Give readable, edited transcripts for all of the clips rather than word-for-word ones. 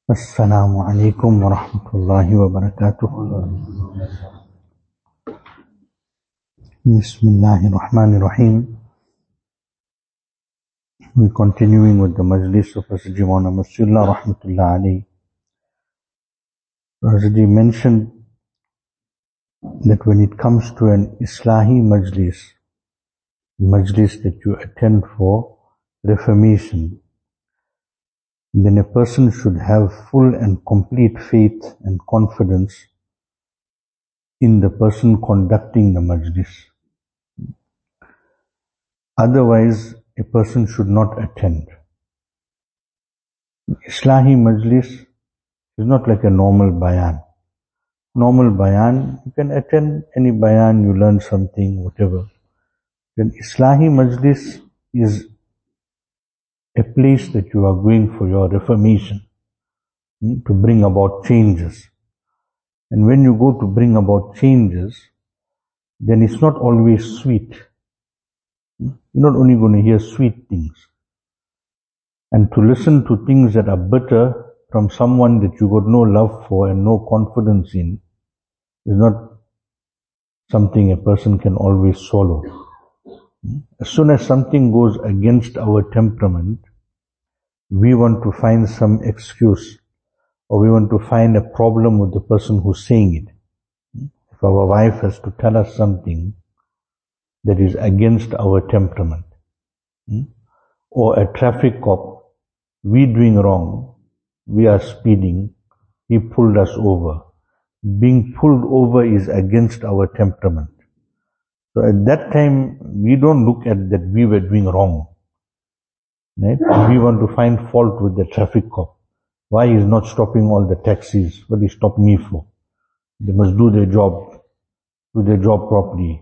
Assalamu alaikum wa rahmatullahi wa barakatuh. Bismillahir Rahmanir Rahim. We're continuing with the majlis of Hazrat Maulana Masihullah Rahmatullah alayhi. Hazrat mentioned that when it comes to an Islahi majlis that you attend for reformation, then a person should have full and complete faith and confidence in the person conducting the majlis. Otherwise, a person should not attend. Islahi majlis is not like a normal bayan. Normal bayan, you can attend any bayan, you learn something, whatever. Then Islahi majlis is a place that you are going for your reformation, to bring about changes. And when you go to bring about changes, then it's not always sweet. You're not only going to hear sweet things. And to listen to things that are bitter from someone that you got no love for and no confidence in is not something a person can always swallow. As soon as something goes against our temperament, we want to find some excuse, or we want to find a problem with the person who's saying it. If our wife has to tell us something that is against our temperament, or a traffic cop, we doing wrong, we are speeding, he pulled us over. Being pulled over is against our temperament. So at that time, we don't look at that we were doing wrong. Right? We want to find fault with the traffic cop. Why he is not stopping all the taxis? What he stopped me for? They must do their job properly.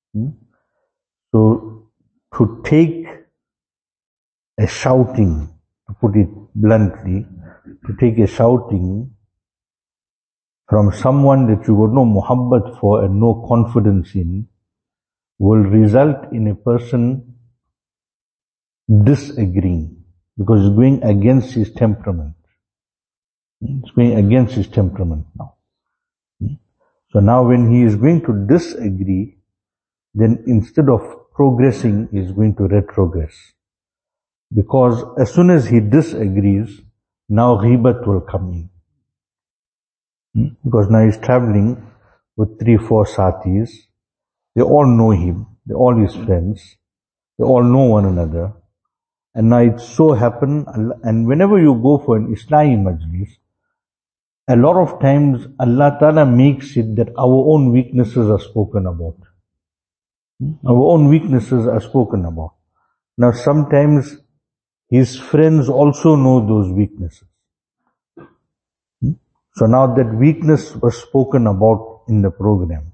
So to take a shouting, to put it bluntly, to take a shouting from someone that you got no muhabbat for and no confidence in, will result in a person disagreeing, because it's going against his temperament. It's going against his temperament now. So now when he is going to disagree, then instead of progressing, he is going to retrogress. Because as soon as he disagrees, now ghibat will come in. Because now he's traveling with 3-4 sathis. They all know him. They're all his friends. They all know one another. And now it so happen, and whenever you go for an Islami majlis, a lot of times Allah Ta'ala makes it that our own weaknesses are spoken about. Our own weaknesses are spoken about. Now sometimes his friends also know those weaknesses. So now that weakness was spoken about in the program.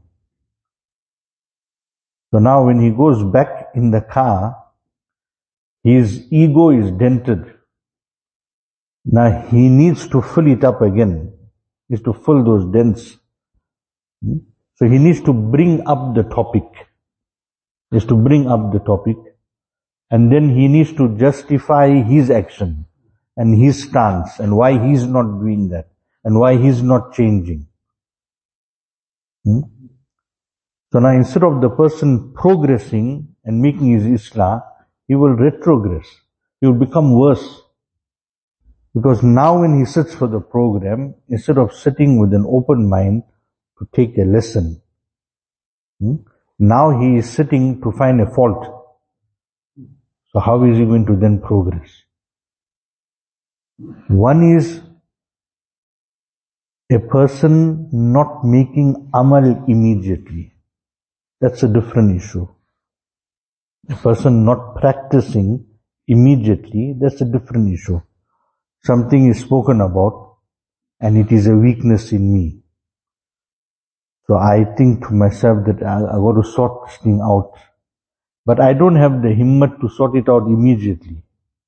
So now when he goes back in the car, his ego is dented. Now he needs to fill it up again. He needs to fill those dents. So he needs to bring up the topic. He needs to bring up the topic. And then he needs to justify his action and his stance and why he's not doing that and why he's not changing. So now instead of the person progressing and making his Islah, he will retrogress. He will become worse. Because now when he sits for the program, instead of sitting with an open mind to take a lesson, now he is sitting to find a fault. So how is he going to then progress? One is a person not making amal immediately. That's a different issue. A person not practicing immediately, that's a different issue. Something is spoken about and it is a weakness in me. So I think to myself that I got to sort this thing out. But I don't have the himmat to sort it out immediately.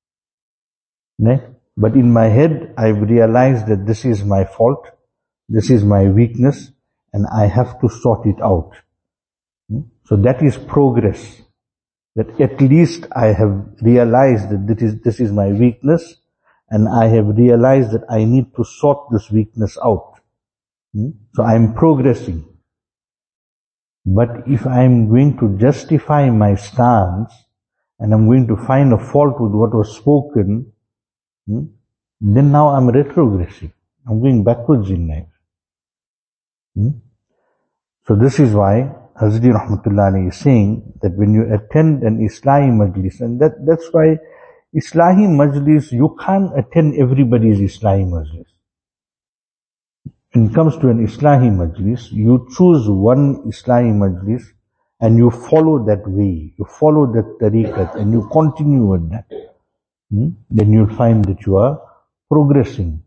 But in my head, I've realized that this is my fault, this is my weakness, and I have to sort it out. So that is progress. That at least I have realized that this is my weakness, and I have realized that I need to sort this weakness out. So I'm progressing. But if I'm going to justify my stance and I'm going to find a fault with what was spoken, then now I'm retrogressing. I'm going backwards in life. So this is why Hazrat Rahmatullah Alayhi is saying that when you attend an Islahi Majlis, and that's why Islahi Majlis, you can't attend everybody's Islahi Majlis. When it comes to an Islahi Majlis, you choose one Islahi Majlis and you follow that way, you follow that tariqat and you continue with that. Then you'll find that you are progressing.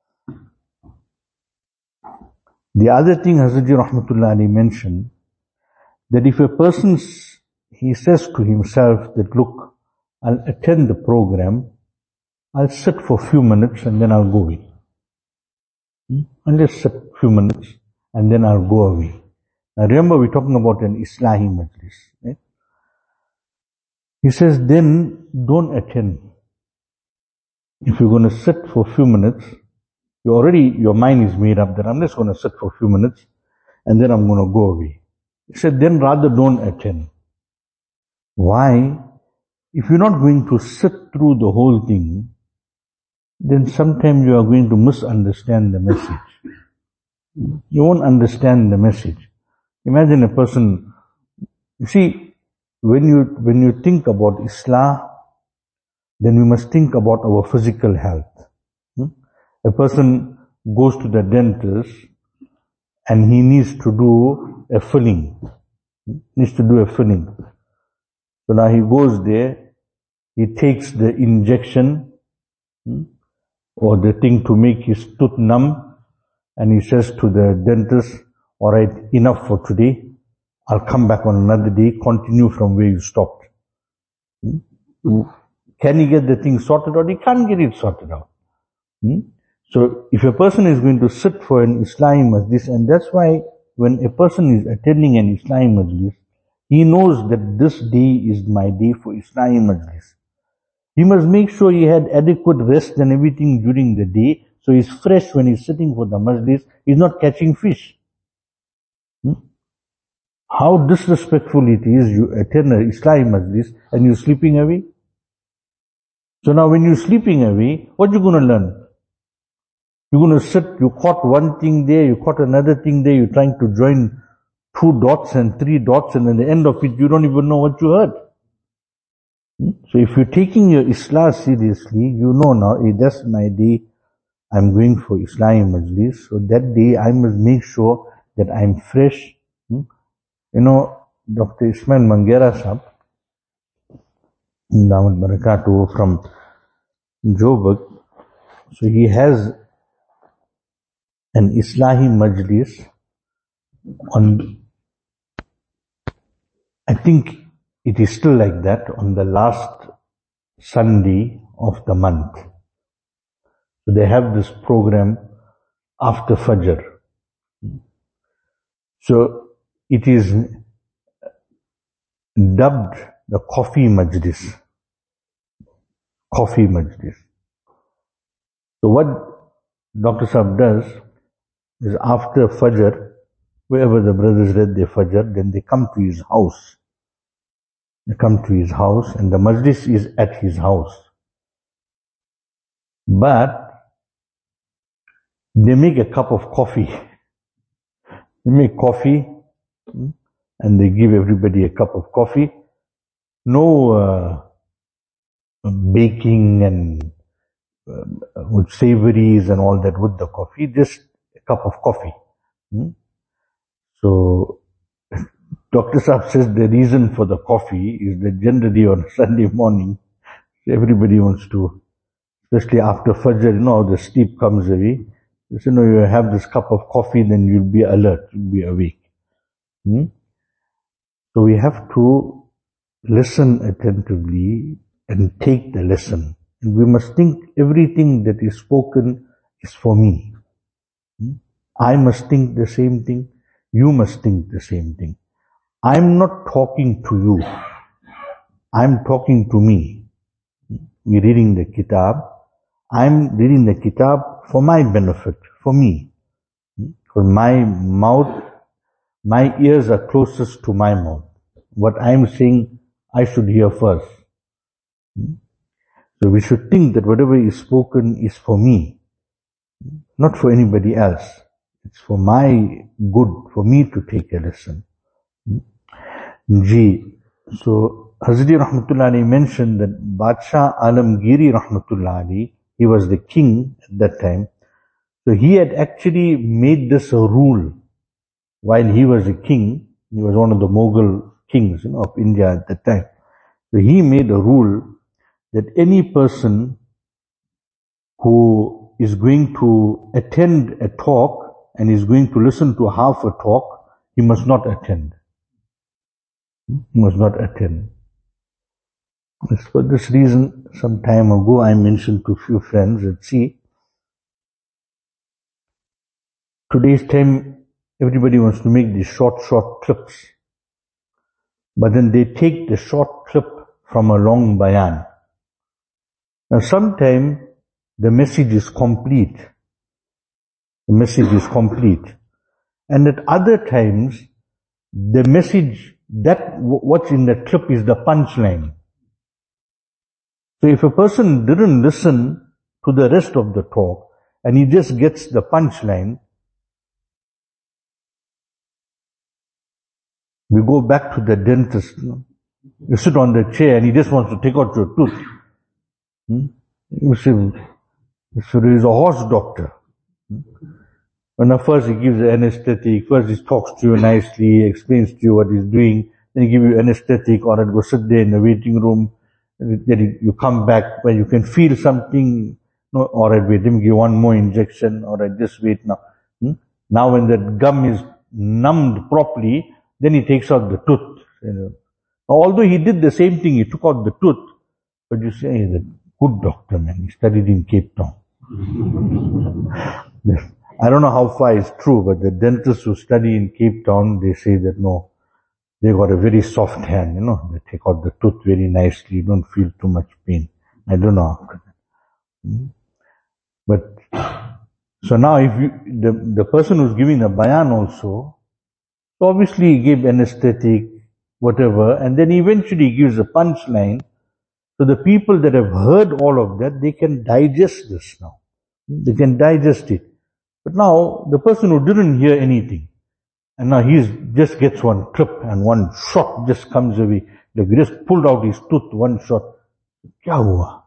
The other thing Hazrat Rahmatullah Alayhi mentioned, that if a person, he says to himself that, look, I'll attend the program, I'll sit for a few minutes and then I'll go away. I'll just sit a few minutes and then I'll go away. Now remember, we're talking about an Islahi Majlis. Right? He says, then don't attend. If you're going to sit for a few minutes, your mind is made up that I'm just going to sit for a few minutes and then I'm going to go away. He said, then rather don't attend. Why? If you're not going to sit through the whole thing, then sometimes you are going to misunderstand the message. You won't understand the message. Imagine a person, you see, when you think about Islam, then we must think about our physical health. A person goes to the dentist and he needs to do a filling. So now he goes there, he takes the injection or the thing to make his tooth numb, and he says to the dentist, alright, enough for today. I'll come back on another day, continue from where you stopped. Can he get the thing sorted out? He can't get it sorted out. So if a person is going to sit for an Islami Majlis, and that's why when a person is attending an Islami Majlis, he knows that this day is my day for Islami Majlis. He must make sure he had adequate rest and everything during the day, so he's fresh when he's sitting for the Majlis. He's not catching fish. How disrespectful it is, you attend an Islami Majlis and you're sleeping away. So now when you're sleeping away, what you going to learn? You're going to sit, you caught one thing there, you caught another thing there, you're trying to join 2 dots and 3 dots, and at the end of it, you don't even know what you heard. So if you're taking your Islah seriously, you know now, hey, that's my day, I'm going for Islami Majlis, so that day I must make sure that I'm fresh. You know, Dr. Ismail Mangera Sahab, Damat Barakatuh, from Joburg, so he has an Islahi Majlis on, I think it is still like that, on the last Sunday of the month. So they have this program after Fajr. So it is dubbed the Coffee Majlis. Coffee Majlis. So what Dr. Sahab does is after Fajr, wherever the brothers read their Fajr, then they come to his house. They come to his house and the Majlis is at his house. But they make a cup of coffee. They make coffee and they give everybody a cup of coffee. No baking and with savories and all that with the coffee, just a cup of coffee. So Dr. Saab says the reason for the coffee is that generally on Sunday morning, everybody wants to, especially after Fajr, the sleep comes away. So, you have this cup of coffee, then you'll be alert, you'll be awake. So we have to listen attentively and take the lesson. And we must think everything that is spoken is for me. I must think the same thing. You must think the same thing. I'm not talking to you. I'm talking to me. We're reading the kitab. I'm reading the kitab for my benefit, for me. For my mouth, my ears are closest to my mouth. What I'm saying, I should hear first. So we should think that whatever is spoken is for me, not for anybody else. It's for my good, for me to take a lesson. Ji. So Hazrat Rahmatullah Ali mentioned that Badshah Alamgiri Rahmatullah Ali, he was the king at that time. So he had actually made this a rule while he was a king. He was one of the Mughal kings, of India at that time. So he made a rule that any person who is going to attend a talk and is going to listen to half a talk, he must not attend. He must not attend. For this reason, some time ago, I mentioned to a few friends that, see, today's time, everybody wants to make these short clips. But then they take the short clip from a long bayan. Now sometimes the message is complete. The message is complete. And at other times, the message, that what's in the clip is the punchline. So if a person didn't listen to the rest of the talk and he just gets the punchline, we go back to the dentist. You sit on the chair and he just wants to take out your tooth. You see, so there is a horse doctor. When first he gives the anesthetic, first he talks to you nicely, explains to you what he's doing, then he gives you anesthetic, or go sit there in the waiting room, then you come back where you can feel something, no, alright, wait, let me give one more injection, alright, just wait now. Now when that gum is numbed properly, then he takes out the tooth. Although he did the same thing, he took out the tooth, but you say, he's a good doctor, man, he studied in Cape Town. I don't know how far it's true, but the dentists who study in Cape Town, they say that no, they got a very soft hand, they take out the tooth very nicely, you don't feel too much pain. I don't know after that. But, so now if the person who's giving the bayan also, so obviously he gave anesthetic, whatever, and then eventually he gives a punchline. So the people that have heard all of that, they can digest this now. They can digest it. But now, the person who didn't hear anything, and now he just gets one clip and one shot just comes away. Like he just pulled out his tooth, one shot. Kya hua?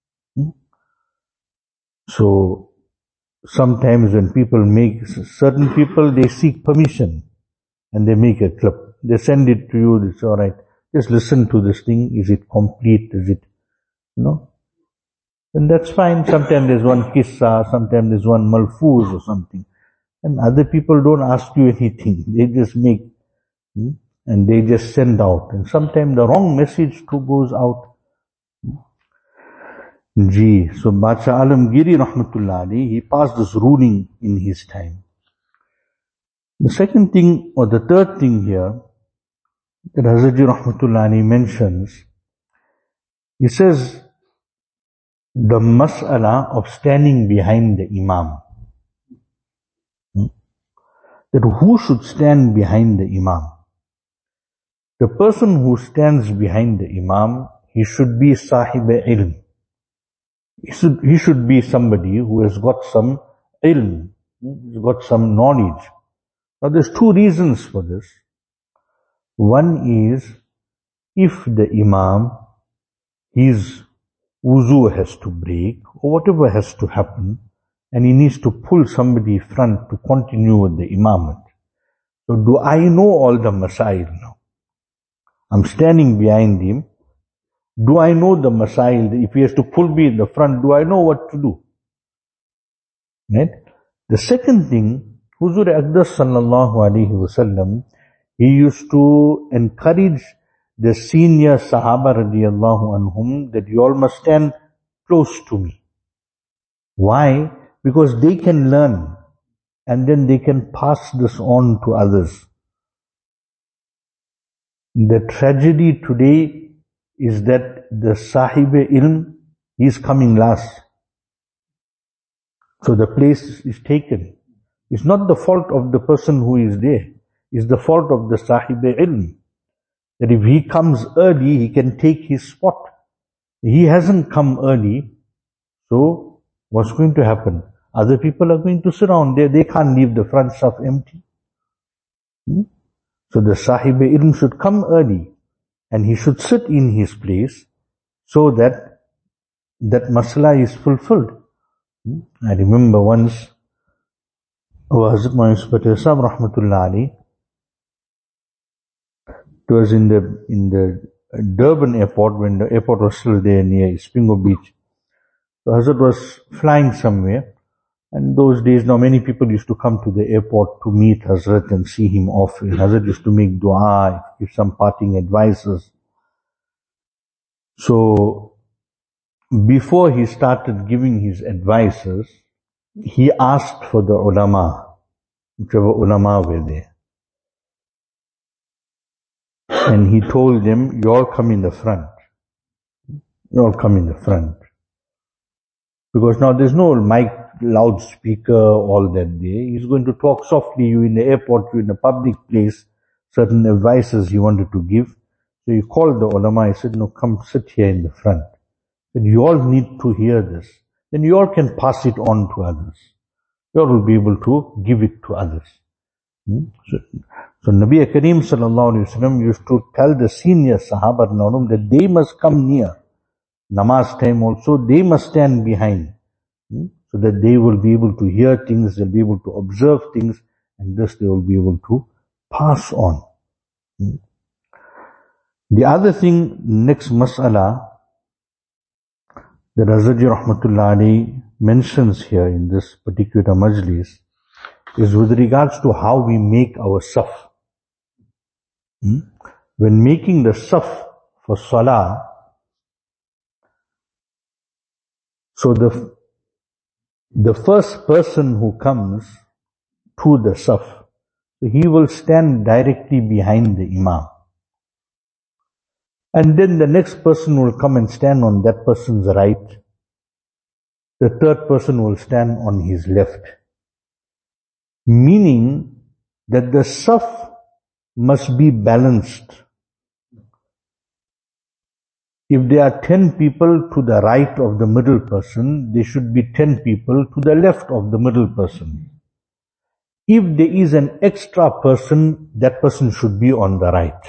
So, sometimes when people certain people, they seek permission and they make a clip. They send it to you, it's alright. Just listen to this thing. Is it complete? Is it, then that's fine. Sometimes there's one kissa, sometimes there's one malfuz or something. And other people don't ask you anything. They just make, and they just send out. And sometimes the wrong message too goes out. So Badshah Alamgiri Rahmatullah Ali, he passed this ruling in his time. The second thing, or the third thing here, that Hazrat Rahmatullah Ali mentions, he says, the mas'ala of standing behind the imam. That who should stand behind the imam? The person who stands behind the imam, he should be sahib ilm. He should be somebody who has got some ilm, he's got some knowledge. Now there's two reasons for this. One is, if the imam, his wuzu has to break, or whatever has to happen, and he needs to pull somebody front to continue with the imamate. So do I know all the masail now? I'm standing behind him. Do I know the masail? If he has to pull me in the front, do I know what to do? Right? The second thing, Huzur Aqdas sallallahu alaihi wasallam, he used to encourage the senior Sahaba radiyallahu anhum that you all must stand close to me. Why? Because they can learn and then they can pass this on to others. The tragedy today is that the Sahib-e-Ilm, he is coming last. So the place is taken. It's not the fault of the person who is there. It's the fault of the Sahib-e-Ilm. That if he comes early, he can take his spot. He hasn't come early, so what's going to happen? Other people are going to surround there. They can't leave the front stuff empty. So the Sahib-e-Ilm should come early and he should sit in his place so that that masala is fulfilled. I remember once our Hazrat Maulana Yusuf Patel Sahib Rahmatullah Ali, it was in the Durban airport, when the airport was still there near Spingo Beach. So Hazrat was flying somewhere, and those days now many people used to come to the airport to meet Hazrat and see him off. And Hazrat used to make dua, give some parting advices. So before he started giving his advices, he asked for the ulama, whichever ulama were there. And he told them, you all come in the front. You all come in the front. Because now there's no mic, loudspeaker, all that there. He's going to talk softly. You in the airport, you in a public place, certain advices he wanted to give. So he called the ulama. He said, no, come sit here in the front. But you all need to hear this. Then you all can pass it on to others. You all will be able to give it to others. So Nabi Kareem sallallahu alaihi wasallam used to tell the senior Sahaba that they must come near. Namaz time also, they must stand behind. So that they will be able to hear things, they'll be able to observe things, and thus they will be able to pass on. The other thing, next mas'ala, that Hazrat Rahmatullah Ali mentions here in this particular majlis, is with regards to how we make our saf. When making the saf for salah, so the first person who comes to the saf, so he will stand directly behind the imam. And then the next person will come and stand on that person's right. The third person will stand on his left. Meaning that the saf must be balanced. If there are 10 people to the right of the middle person, there should be 10 people to the left of the middle person. If there is an extra person, that person should be on the right.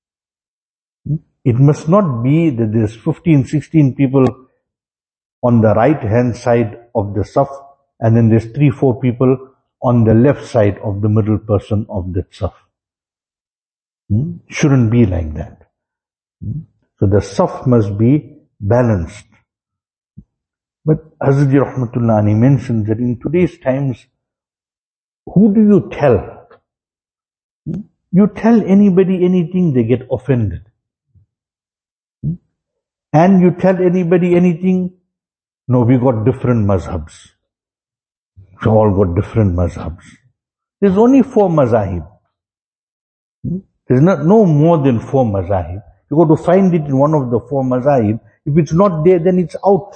It must not be that there's 15, 16 people on the right hand side of the saf, and then there's 3, 4 people on the left side of the middle person of that saf. Shouldn't be like that. So the saf must be balanced. But Hazrat Rahmatullah Ali mentions that in today's times, who do you tell? You tell anybody anything, they get offended. And you tell anybody anything, no, we got different mazhabs. So all got different mazhabs. There's only 4 mazahib. There's no more than 4 mazahib. You got to find it in one of the 4 mazahib. If it's not there, then it's out.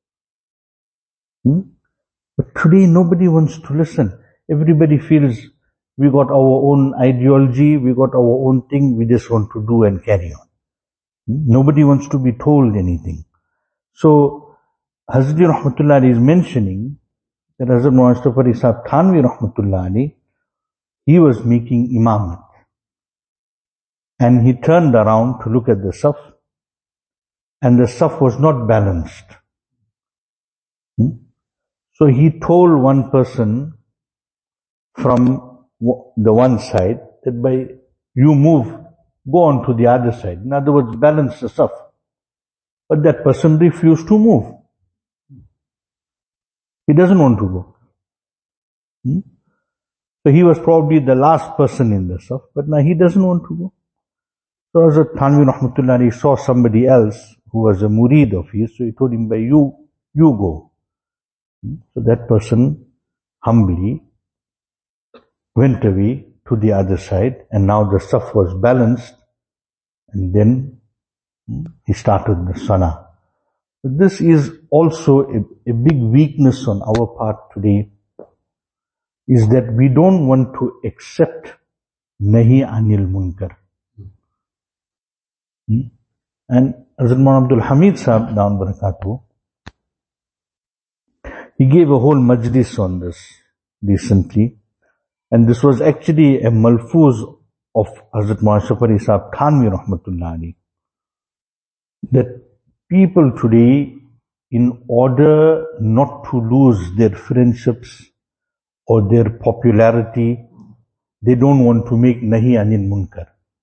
But today nobody wants to listen. Everybody feels we got our own ideology, we got our own thing, we just want to do and carry on. Nobody wants to be told anything. So Hazrat Rahmatullah Ali is mentioning that Hazrat Mustafa Sahib Thanvi Rahmatullah Ali, he was making imamat. And he turned around to look at the saf, and the saf was not balanced. So he told one person from the one side that by you move, go on to the other side. In other words, balance the saf. But that person refused to move. He doesn't want to go. So he was probably the last person in the saf, but now he doesn't want to go. So Hazrat Thanvi Rahmatullah Ali saw somebody else who was a murid of his, so he told him, you go. So that person humbly went away to the other side, and now the saf was balanced, and then he started the salah. This is also a big weakness on our part today, is that we don't want to accept Nahi Anil Munkar. And Hazrat Maulana Abdul Hamid Sahib, Dawn Barakatuh, he gave a whole majlis on this recently. And this was actually a malfuz of Hazrat Maulana Ashraf Ali Sahib Thanvi Rahmatullah Ali. That people today, in order not to lose their friendships or their popularity, they don't want to make Nahi Anil Munkar.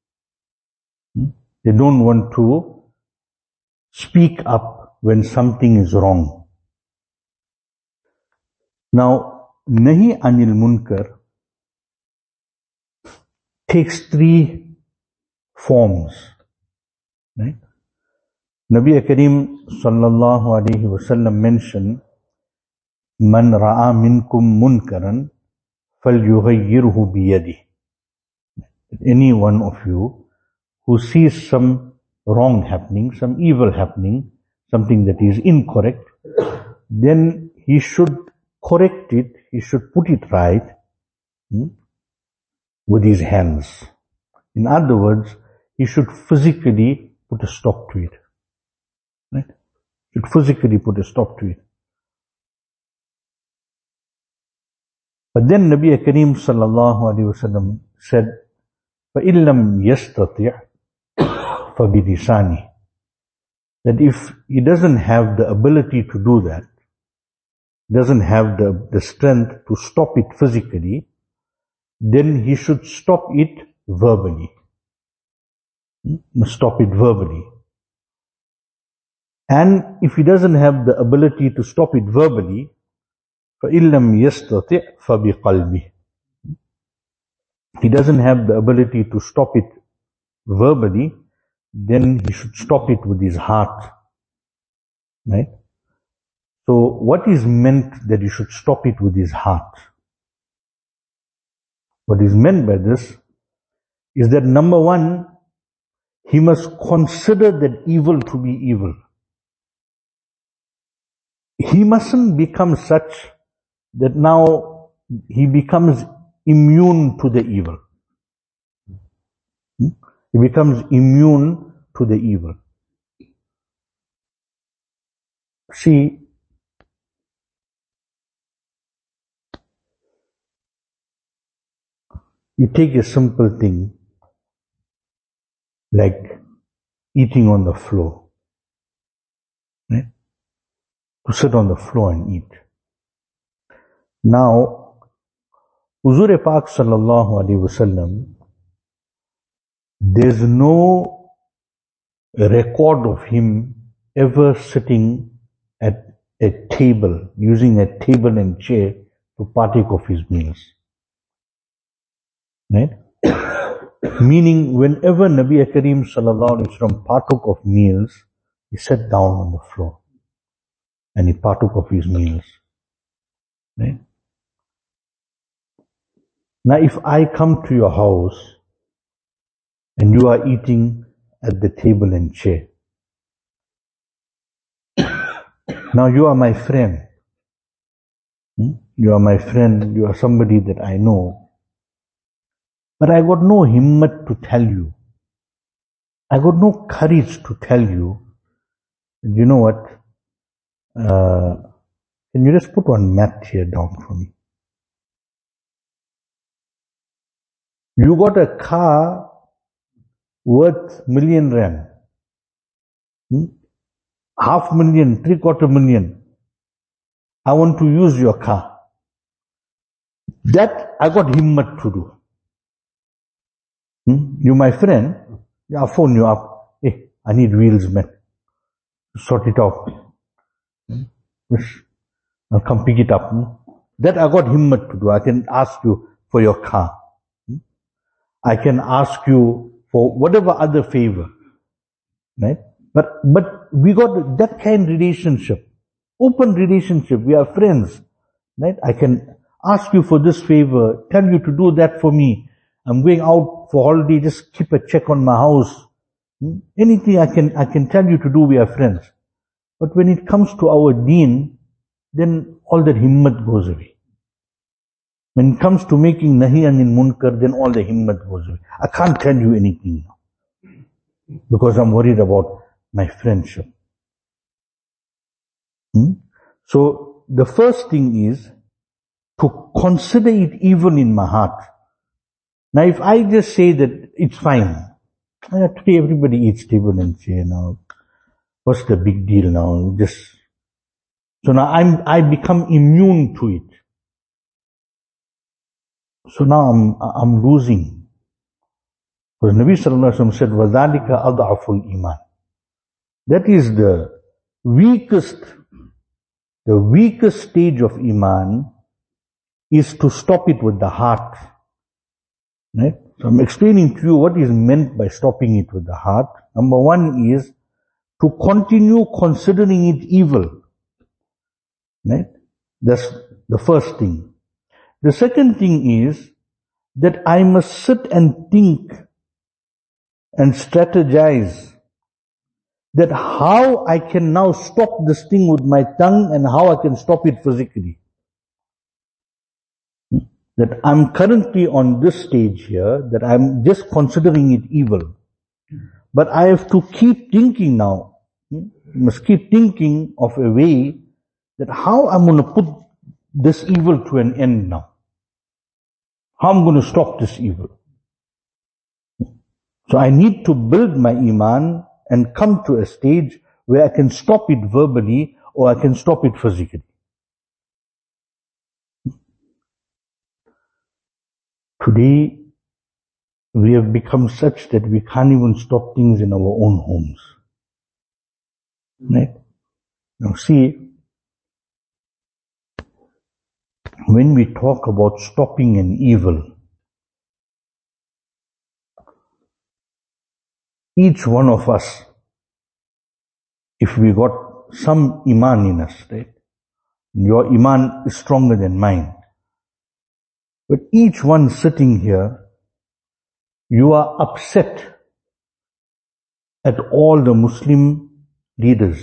They don't want to speak up when something is wrong. Now, Nahi Anil Munkar takes three forms, right? Nabi Kareem sallallahu alayhi wasallam mentioned, Man ra'a minkum munkaran falyughayyirhu biyadihi. Any one of you who sees some wrong happening, some evil happening, something that is incorrect, then he should correct it, he should put it right with his hands. In other words, he should physically put a stop to it. Right? Should physically put a stop to it. But then Nabi Kareem sallallahu alayhi wasallam said, فَإِن لَمْ يَسْتَطِعْ فَبِلِسَانِهِ. That if he doesn't have the ability to do that, doesn't have the strength to stop it physically, then he should stop it verbally. Stop it verbally. And if he doesn't have the ability to stop it verbally, فَإِن لَمْ يَسْتَطِعْ فَبِقَلْبِهِ. He doesn't have the ability to stop it verbally, then he should stop it with his heart. Right? So what is meant that he should stop it with his heart? What is meant by this is that, number one, he must consider that evil to be evil. He mustn't become such that now he becomes immune to the evil. He becomes immune to the evil. See, you take a simple thing like eating on the floor, right? To sit on the floor and eat. Now, Huzur Pak sallallahu alaihi wasallam, there's no record of him ever sitting at a table, using a table and chair to partake of his meals. Right? Meaning, whenever Nabi Kareem sallallahu alaihi wasallam partook of meals, he sat down on the floor and he partook of his meals. Right? Now, if I come to your house and you are eating at the table and chair, now you are my friend. You are my friend, you are somebody that I know. But I got no himmat to tell you. I got no courage to tell you, you know what, can you just put one mat here down for me? You got a car worth R1,000,000. 500,000, 750,000. I want to use your car. That I got himmat to do. You my friend, I'll phone you up. Hey, I need wheels, man. Sort it out. I'll come pick it up. That I got himmat to do. I can ask you for your car. I can ask you for whatever other favor. Right? But we got that kind of relationship. Open relationship. We are friends. Right? I can ask you for this favor, tell you to do that for me. I'm going out for holiday, just keep a check on my house. Anything I can tell you to do, we are friends. But when it comes to our deen, then all that himmat goes away. When it comes to making nahi anil munkar, then all the himmat goes away. I can't tell you anything now, because I'm worried about my friendship. So the first thing is to consider it evil in my heart. Now if I just say that it's fine, today everybody eats table and say, now, what's the big deal now? So now I become immune to it. So now I'm losing. Because Nabi Sallallahu Alaihi Wasallam said, وَذَلِكَ أَضْعَفُ الْإِيمَانِ. That is the weakest stage of Iman is to stop it with the heart. Right? So I'm explaining to you what is meant by stopping it with the heart. Number one is to continue considering it evil. Right? That's the first thing. The second thing is that I must sit and think and strategize that how I can now stop this thing with my tongue and how I can stop it physically. That I'm currently on this stage here, that I'm just considering it evil. But I have to keep thinking now. Must keep thinking of a way that how I'm going to put this evil to an end now. How I'm going to stop this evil. So I need to build my Iman and come to a stage where I can stop it verbally or I can stop it physically. Today, we have become such that we can't even stop things in our own homes. Right? Now see, when we talk about stopping an evil, each one of us, if we got some Iman in us, right? Your Iman is stronger than mine. But each one sitting here, you are upset at all the Muslim leaders,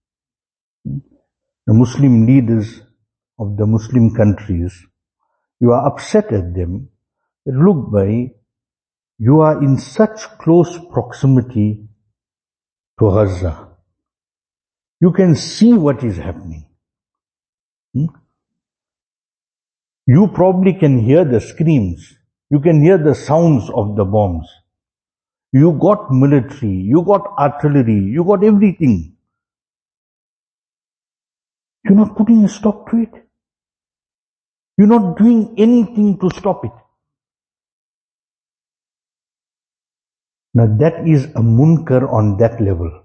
the Muslim leaders of the Muslim countries. You are upset at them. Look, bhai, you are in such close proximity to Gaza. You can see what is happening. You probably can hear the screams. You can hear the sounds of the bombs. You got military, you got artillery, you got everything. You're not putting a stop to it. You're not doing anything to stop it. Now that is a munkar on that level.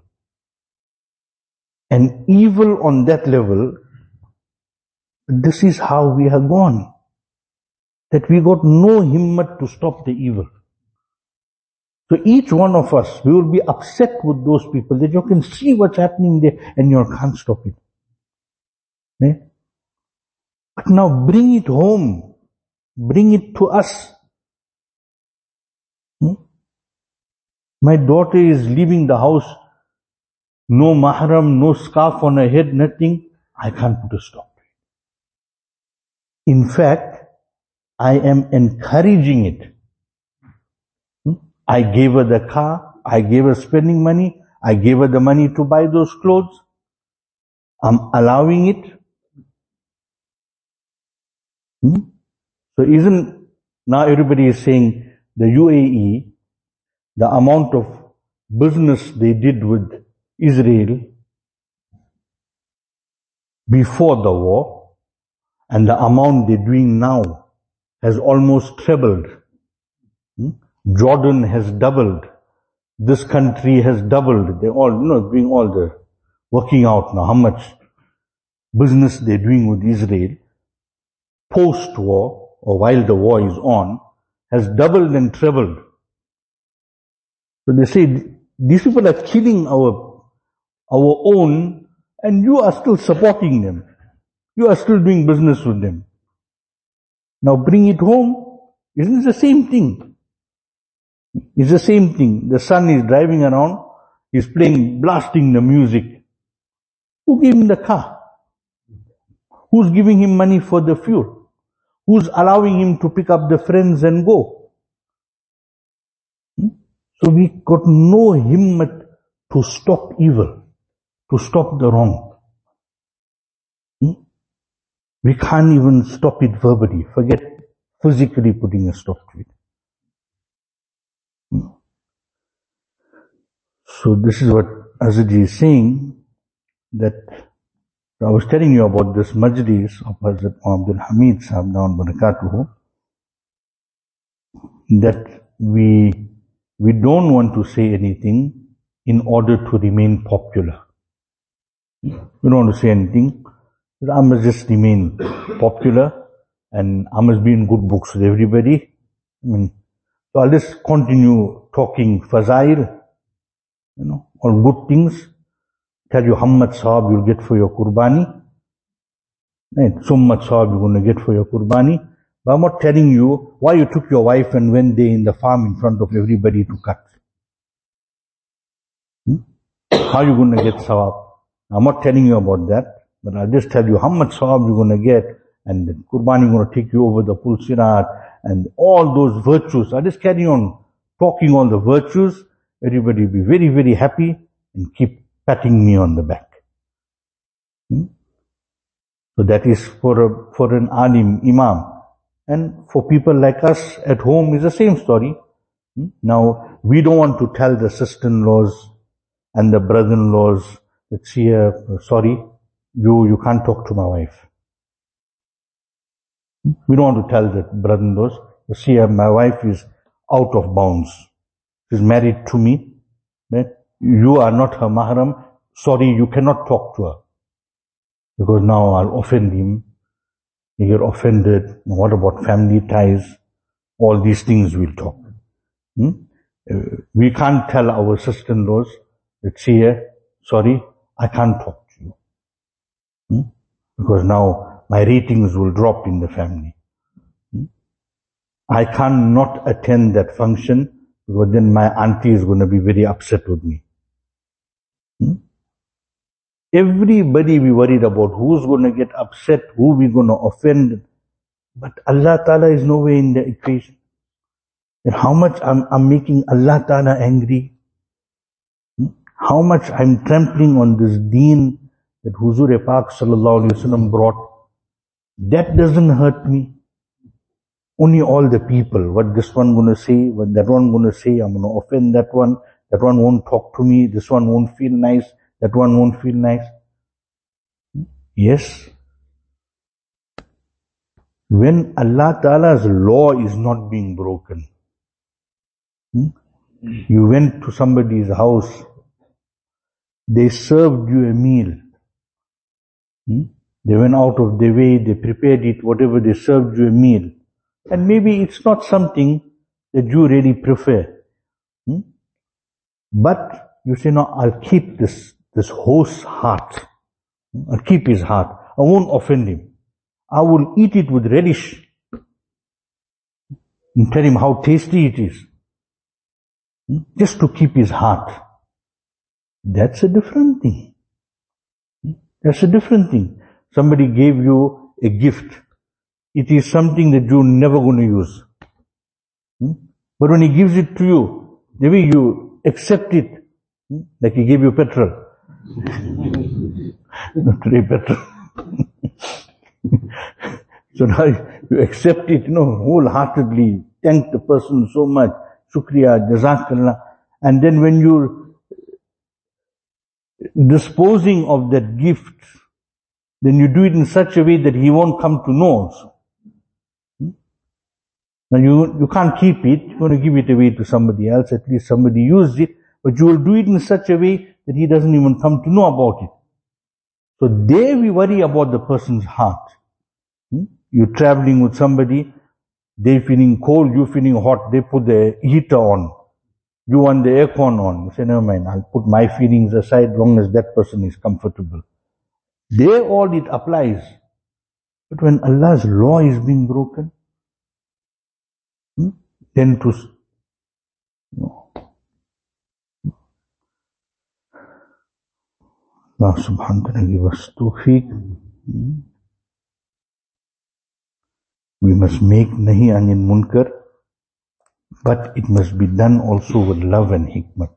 And evil on that level, this is how we have gone. That we got no himmat to stop the evil. So each one of us, we will be upset with those people that you can see what's happening there and you can't stop it. Okay? But now bring it home. Bring it to us. My daughter is leaving the house, no mahram, no scarf on her head, nothing. I can't put a stop to it. In fact, I am encouraging it. I gave her the car, I gave her spending money, I gave her the money to buy those clothes. I'm allowing it. So now everybody is saying the UAE, the amount of business they did with Israel before the war and the amount they're doing now has almost trebled. Jordan has doubled. This country has doubled. They're all, doing all the working out now, how much business they're doing with Israel post-war or while the war is on has doubled and trebled. So they say, these people are killing our own and you are still supporting them. You are still doing business with them. Now bring it home. Isn't it the same thing? It's the same thing. The son is driving around, he's blasting the music. Who gave him the car? Who's giving him money for the fuel? Who's allowing him to pick up the friends and go? So we got no himmat to stop evil, to stop the wrong. We can't even stop it verbally. Forget physically putting a stop to it. So this is what Azadi is saying, that I was telling you about this majlis of Hazrat Abdul Hamid Sahib Dawan Barakatuhu, that we don't want to say anything in order to remain popular. We don't want to say anything. I must just remain popular and I must be in good books with everybody. So I'll just continue talking fazail, all good things. Tell you how much sawab you'll get for your qurbani. Right? So much sawab you're going to get for your qurbani. But I'm not telling you why you took your wife and went there in the farm in front of everybody to cut. How are you going to get sawab? I'm not telling you about that, but I'll just tell you how much sawab you're going to get, and the qurbani going to take you over the full sirat, and all those virtues. I'll just carry on talking all the virtues. Everybody will be very, very happy and keep patting me on the back. So that is for an alim, imam. And for people like us at home is the same story. Now, we don't want to tell the sister-in-laws and the brother-in-laws that, see, sorry, you can't talk to my wife. We don't want to tell the brother-in-laws, see, my wife is out of bounds. She's married to me. Right? You are not her mahram. Sorry, you cannot talk to her. Because now I'll offend him. You get offended. What about family ties? All these things we'll talk. We can't tell our sister-in-laws that, see, sorry, I can't talk to you. Because now my ratings will drop in the family. I can't not attend that function because then my auntie is going to be very upset with me. Everybody we worried about who's going to get upset, who we going to offend. But Allah Ta'ala is nowhere in the equation. And how much I'm making Allah Ta'ala angry. How much I'm trampling on this deen that Huzur Pak Sallallahu Alaihi Wasallam brought. That doesn't hurt me. Only all the people, what this one going to say, what that one going to say, I'm going to offend that one won't talk to me, this one won't feel nice, that one won't feel nice. Yes. When Allah Ta'ala's law is not being broken, you went to somebody's house, they served you a meal, they went out of their way, they prepared it, whatever, they served you a meal. And maybe it's not something that you really prefer. But you say, no, I'll keep this host's heart. I'll keep his heart. I won't offend him. I will eat it with relish. And tell him how tasty it is. Just to keep his heart. That's a different thing. That's a different thing. Somebody gave you a gift. It is something that you're never going to use. But when he gives it to you, the way you accept it, like he gave you petrol. Not today petrol. So now you accept it, wholeheartedly. Thank the person so much. Shukriya, Jazakallah. And then when you're disposing of that gift, then you do it in such a way that he won't come to know also. Now you can't keep it, you're going to give it away to somebody else, at least somebody used it, but you will do it in such a way that he doesn't even come to know about it. So there we worry about the person's heart. You're traveling with somebody, they feeling cold, you feeling hot, they put the heater on. You want the aircon on. You say, never mind, I'll put my feelings aside long as that person is comfortable. There all it applies. But when Allah's law is being broken, then to Allah subhanahu wa ta'ala give us tawfiq. We must make nahi anil munkar, but it must be done also with love and hikmat.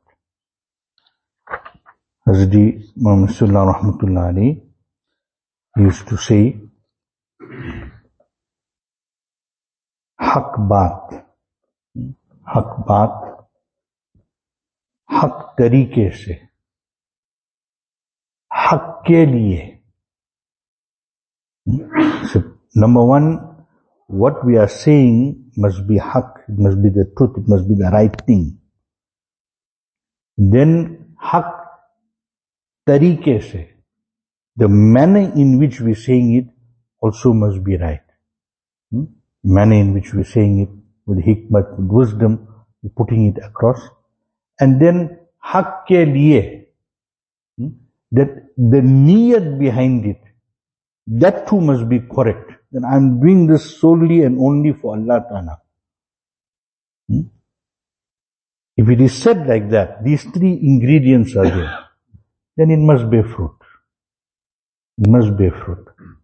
Hazrat Muhammad Sallallahu Rahmatullah alayhi used to say, haq baat, haq tarike se, haq ke liye. So, number one, what we are saying must be haq, it must be the truth, it must be the right thing. Then, haq tarike se, the manner in which we are saying it also must be right. Manner in which we are saying it with hikmat, with wisdom, we're putting it across. And then, haq ke liye, that the niyat behind it, that too must be correct. Then I'm doing this solely and only for Allah Ta'ala. If it is said like that, these three ingredients are there, then it must bear fruit. It must bear fruit.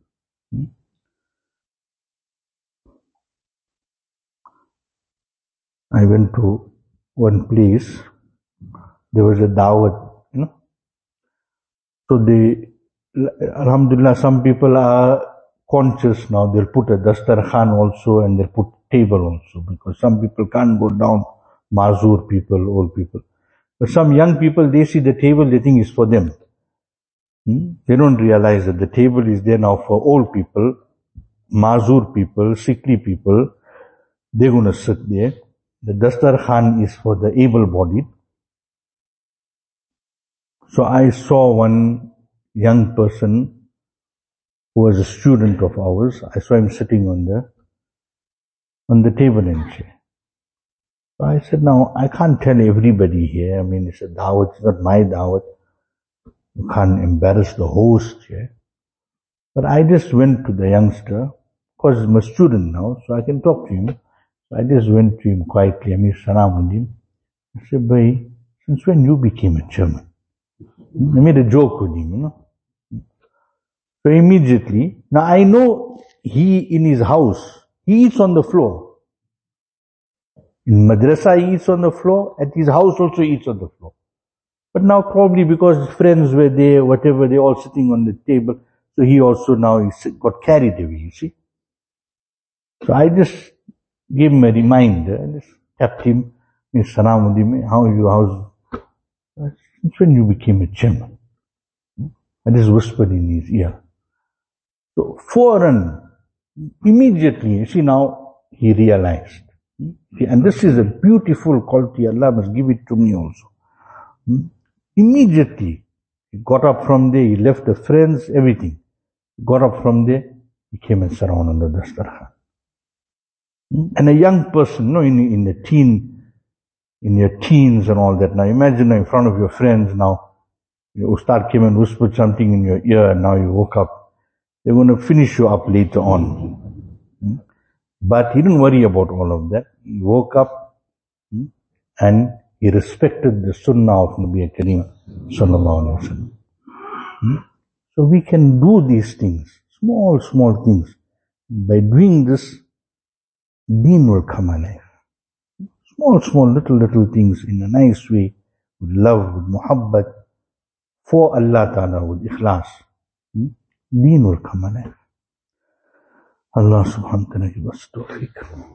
I went to one place, there was a dawat, So Alhamdulillah, some people are conscious now, they'll put a dastarkhan also and they'll put table also, because some people can't go down, mazur people, old people. But some young people, they see the table, they think it's for them. They don't realize that the table is there now for old people, mazur people, sickly people. They're going to sit there. The dastarkhan is for the able-bodied. So I saw one young person who was a student of ours. I saw him sitting on the table and chair. So I said, now I can't tell everybody here. I mean, it's a dawat, it's not my dawat. You can't embarrass the host here. But I just went to the youngster, because I'm a student now, so I can talk to him. So I just went to him quietly. I made salam with him. I said, Bhai, since when you became a German? I made a joke with him, So immediately, now I know he in his house, he eats on the floor. In madrasa he eats on the floor, at his house also he eats on the floor. But now probably because his friends were there, whatever, they're all sitting on the table, so he also now got carried away, you see. So I just gave him a reminder, I just tapped him, made salam with him, how are you, how's, since when you became a German? I just whispered in his ear. So foreign, immediately, you see now, he realized. And this is a beautiful quality, Allah must give it to me also. Immediately, he got up from there, he left the friends, everything. He got up from there, he came and sat down on the dastarkhan. And a young person, in your teens and all that. Now imagine in front of your friends now, your ustad came and whispered something in your ear and now you woke up. They're going to finish you up later on. But he didn't worry about all of that. He woke up and he respected the sunnah of Nabi Kareem Sallallahu Alaihi Wasallam. So we can do these things, small things. By doing this, deen will come alive. Small, little things in a nice way, with love, with muhabbat, for Allah Ta'ala, with ikhlas. Deen will come alive. Allah subhanahu wa ta'ala give us tawfiq.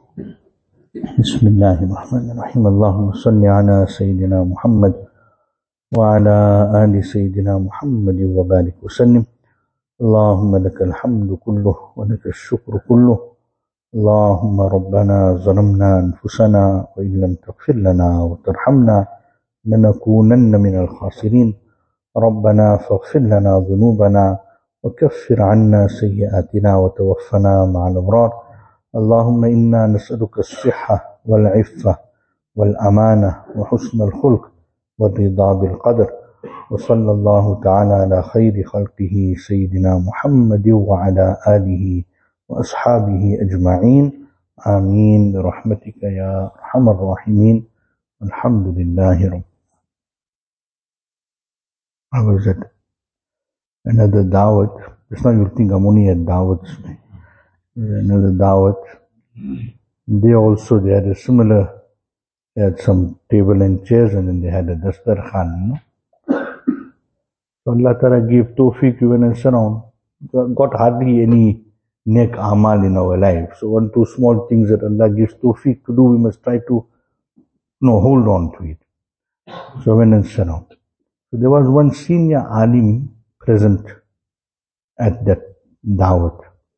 Bismillahirrahmanirrahim. Allahumma salli ala Sayyidina Muhammad wa ala ali Sayyidina Muhammad wa barik wa sallim. Allahumma laka alhamdu kulluh wa laka al-shukru kulluh. اللهم ربنا ظلمنا أنفسنا وإن لم تغفر لنا وترحمنا لنكونن من الخاسرين ربنا فاغفر لنا ذنوبنا وكفر عنا سيئاتنا وتوفنا مع الأبرار اللهم إنا نسألك الصحة والعفة والأمانة وحسن الخلق والرضا بالقدر وصلى الله تعالى على خير خلقه سيدنا محمد وعلى آله وأصحابه أجمعين آمين برحمتك يا أرحم الراحمين الحمد لله رب. I was at another dawat. Just now you'll think I'm only at dawats. Another dawat. They had a similar, they had some table and chairs, and then they had a dastarkhan. So Allah Ta'ala gave tawfiq, we went and sat down. Got hardly any nek amal in our life. So one, two small things that Allah gives tawfiq to do, we must try to hold on to it. So I went and sat down. So there was one senior alim present at that dawat.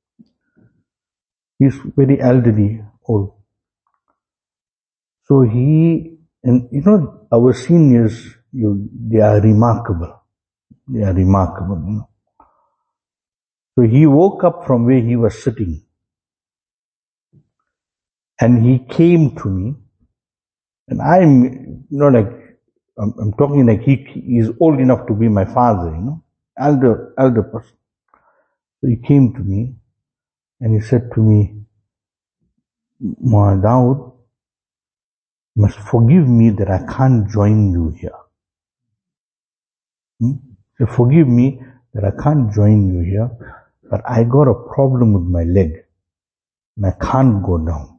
He's very elderly, old. So our seniors, they are remarkable. They are remarkable, So he woke up from where he was sitting. And he came to me. And I'm talking like he is old enough to be my father, elder person. So he came to me and he said to me, Mullah Dawood, you must forgive me that I can't join you here. So forgive me that I can't join you here, but I got a problem with my leg and I can't go down.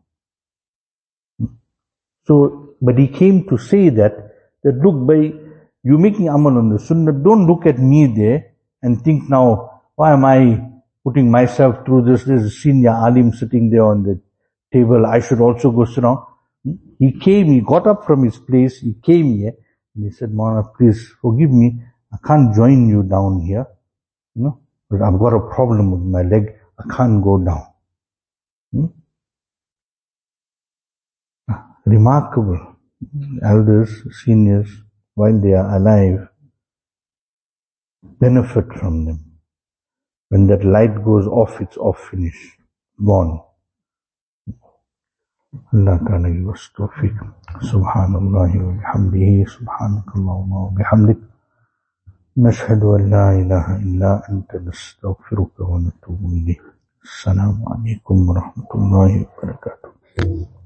So, but he came to say that look, by you making amal on the sunnah, don't look at me there and think now, why am I putting myself through this? There's a senior alim sitting there on the table, I should also go sit down. He came, he got up from his place, he came here, and he said, Maulana, please forgive me, I can't join you down here, because I've got a problem with my leg, I can't go down. Remarkable. Elders, seniors, while they are alive, benefit from them. When that light goes off, it's off, finished, gone. Allah Ta'ala give us tawfiq. Subhanallahi wa bihamdihi, subhanakallahumma wa bihamdik. Nashhadu an la ilaha illa anta nastaghfiruka wa natubu ilayk. Assalamu alaikum wa rahmatullahi wa barakatuh.